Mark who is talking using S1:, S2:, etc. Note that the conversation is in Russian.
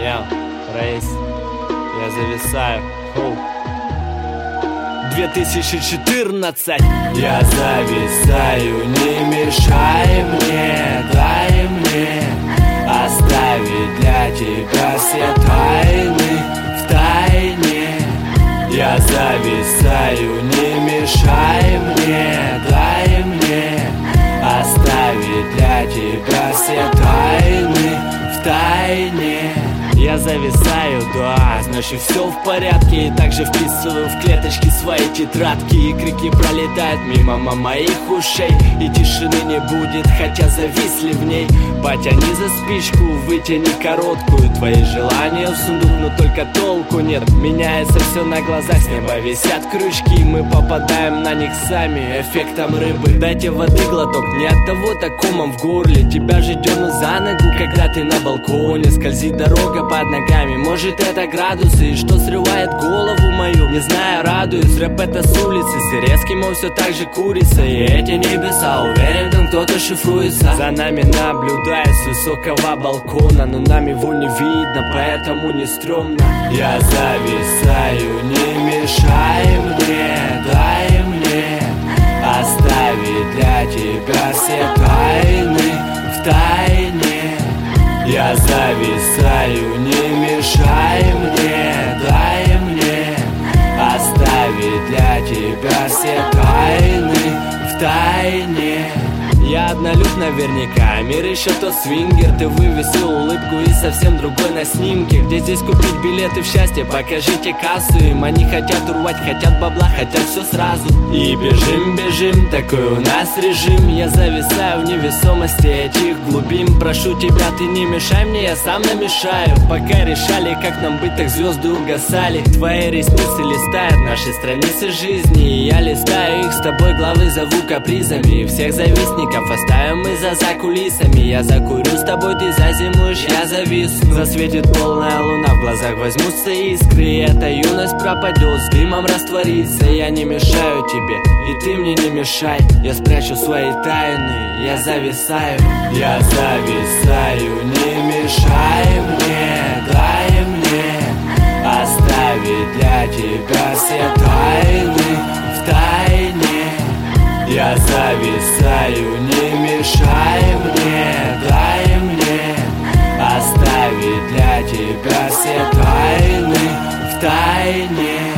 S1: Рейс, я зависаю. 2014. Я зависаю, не мешай мне, дай мне оставить для тебя все тайны в тайне. Я зависаю, не мешай мне, дай мне оставить для тебя все тайны в тайне. Я зависаю, да, значит все в порядке. И также вписываю в клеточки свои тетрадки. И крики пролетают мимо моих ушей. И тишины не будет, хотя зависли в ней. Потяни за спичку, вытяни короткую. Твои желания в сундук, но только толку нет. Меняется все на глазах, с неба висят крючки. Мы попадаем на них сами, эффектом рыбы. Дайте воды глоток, не от того так комом в горле. Тебя же дерну за ногу, когда ты на балконе. Скользит дорога под ногами, может это градусы. И что срывает голову мою, не знаю, радуюсь. Рэп это с улицы, с Эскимо все так же курица. И эти небеса, уверен, там кто-то шифруется. За нами наблюдает с высокого балкона, но нам его не видно, поэтому не стрёмно. Я зависаю, не мешай мне, дай мне оставить для тебя все тайны в тайне. Я зависаю, не мешай мне, дай мне оставить для тебя все тайны в тайне. Я однолюб наверняка, мир еще тот свингер. Ты вывесил улыбку и совсем другой на снимке. Где здесь купить билеты в счастье, покажите кассу. Им они хотят урвать, хотят бабла, хотят все сразу. И бежим, бежим, такой у нас режим. Я зависаю в невесомости этих глубин. Прошу тебя, ты не мешай мне, я сам намешаю. Пока решали, как нам быть, так звезды угасали. Твои ресницы листают наши страницы жизни. И я листаю их с тобой, главы зову капризами. И всех завистников оставим мы за кулисами. Я закурю с тобой, ты зазимуешь, я зависну. Засветит полная луна, в глазах возьмутся искры. И эта юность пропадет, с дымом растворится. Я не мешаю тебе, и ты мне не мешай. Я спрячу свои тайны, я зависаю. Я зависаю, не мешай мне, дай мне оставить для тебя все тайны в тайне. Я зависаю, не мешай мне, дай мне оставить для тебя все тайны в тайне.